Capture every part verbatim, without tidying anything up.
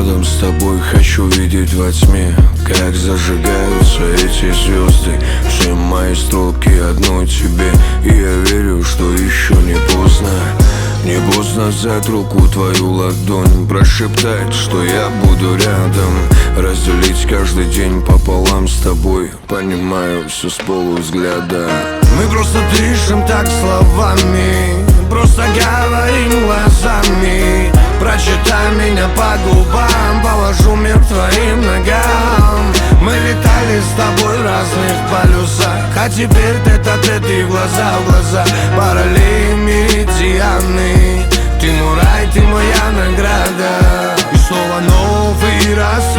рядом с тобой, хочу видеть во тьме, как зажигаются эти звезды. Все мои строки одной тебе, и я верю, что еще не поздно. Не поздно взять руку, твою ладонь, прошептать, что я буду рядом, разделить каждый день пополам с тобой. Понимаю все с полувзгляда. Мы просто дышим так словами, просто говорим глазами. Прочитай меня по губам, положу мир твоим ногам. Мы летали с тобой в разных полюсах, а теперь тет-а-тет и глаза в глаза. Параллели, меридианы, ты мой рай, ты моя награда. И снова новый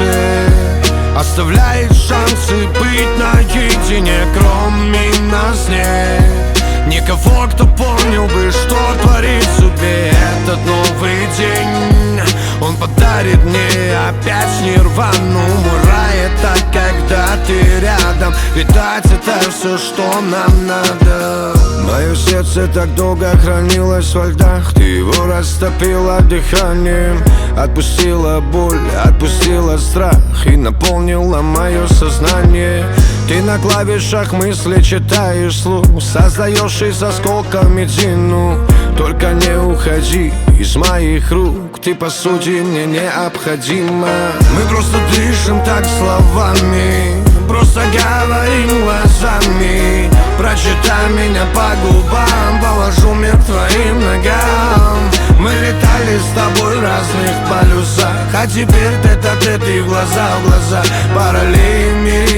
рассвет оставляет шансы быть наедине. Кроме нас нет никого, кто понял бы, что творит в судьбе. Этот новый день, он подарит мне опять нирвану. Мой рай — это когда ты рядом, летать — это все, что нам надо. Мое сердце так долго хранилось во льдах, ты его растопила дыханием. Отпустила боль, отпустила страх и наполнила мое сознание. Ты на клавишах мысли читаешь слух, создаешь из осколков медину. Только не уходи из моих рук, ты по сути мне необходима. Мы просто дышим так словами, просто говорим глазами. Прочитай меня по губам, положу мир твоим ногам. Мы летали с тобой в разных полюсах, а теперь тет-а-тет и глаза в глаза. Параллели,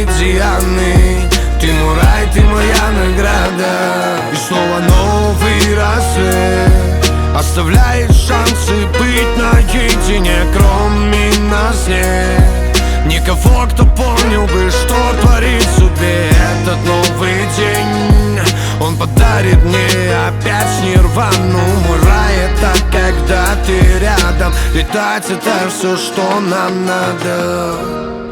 меридианы, ты мой рай, ты моя награда. И снова новый рассвет оставляет шансы быть наедине. Кроме нас нет никого, кто понял бы, что творит в судьбе. Этот новый день, он подарит мне опять нирвану. Мой рай — это когда ты рядом, летать — это все, что нам надо.